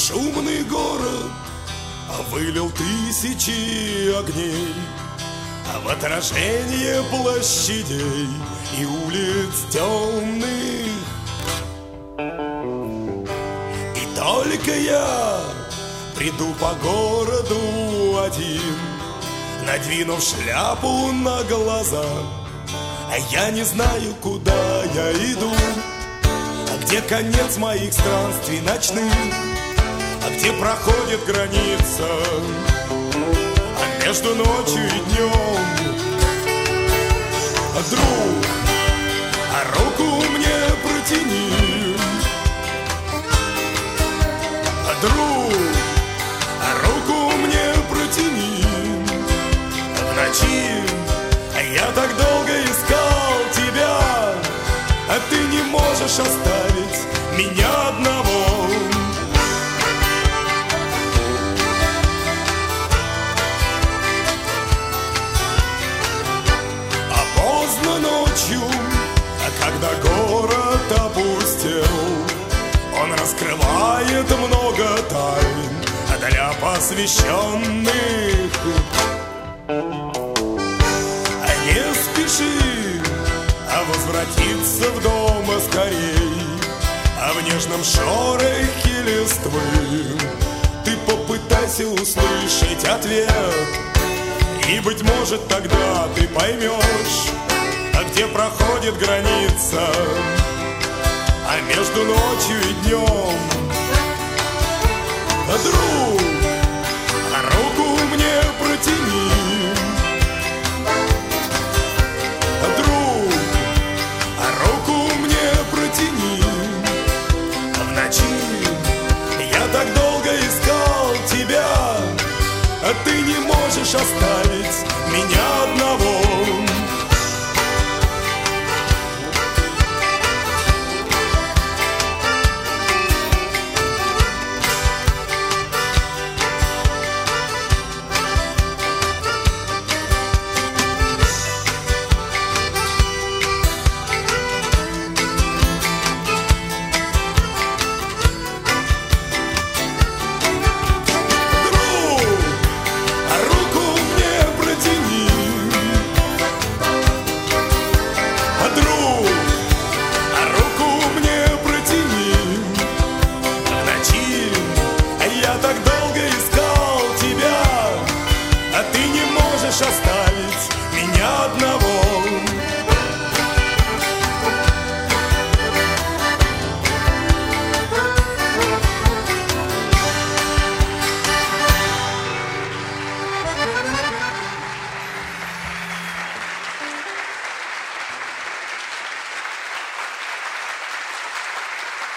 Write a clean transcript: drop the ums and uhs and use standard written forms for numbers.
Шумный город вылил тысячи огней в отражение площадей и улиц темных. И только я приду по городу один, надвинув шляпу на глаза, а я не знаю, куда я иду, а где конец моих странствий ночных, а где проходит граница, а между ночью и днем. Друг, а руку мне протяни, друг, а руку мне протяни. В ночи я так долго искал тебя, а ты не можешь оставить меня одного. А поздно ночью, когда город опустел, он раскрывает много тайн для посвященных. Не спеши, а возвратиться в дом скорей, а в нежном шорохе листвы ты попытайся услышать ответ, и, быть может, тогда ты поймешь, а где проходит граница, а между ночью и днем. Друг, руку мне протяни, друг, руку мне протяни. В ночи я так долго искал тебя, а ты не можешь оставить